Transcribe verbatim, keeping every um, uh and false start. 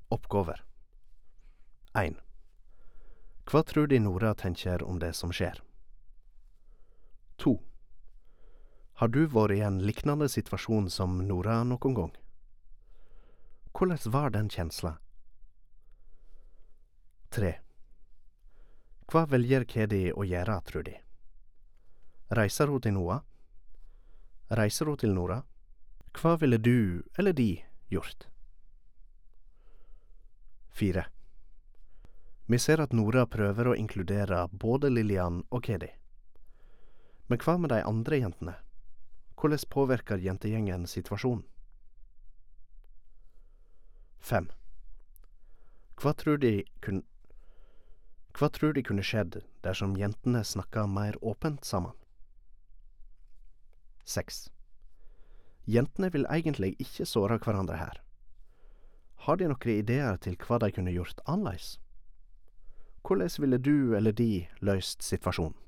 Oppgåver. en. Hva tror de Nora tenker om det som skjer? to. Har du vært i en liknande situasjon som Nora noen gang? Hvordan var den kjensla? tre. Hva velger Kedi å gjøre, tror de? Reiser hun til Noah? Reiser hun til Nora? Hva ville du eller de gjort? fire. Vi ser at Nora prøver å inkludere både Lillian og Kedi. Men hva med de andre jentene? Hvordan påvirker jentegjengen situasjonen? fem. Hva tror de kun Hva tror de kunne skjedd dersom jentene snakket mer åpent sammen? seks. Jentene vil egentlig ikke såre hverandre her. Har de noen ideer til hva de kunne gjort annerledes? Hvordan ville du eller de løst situasjonen?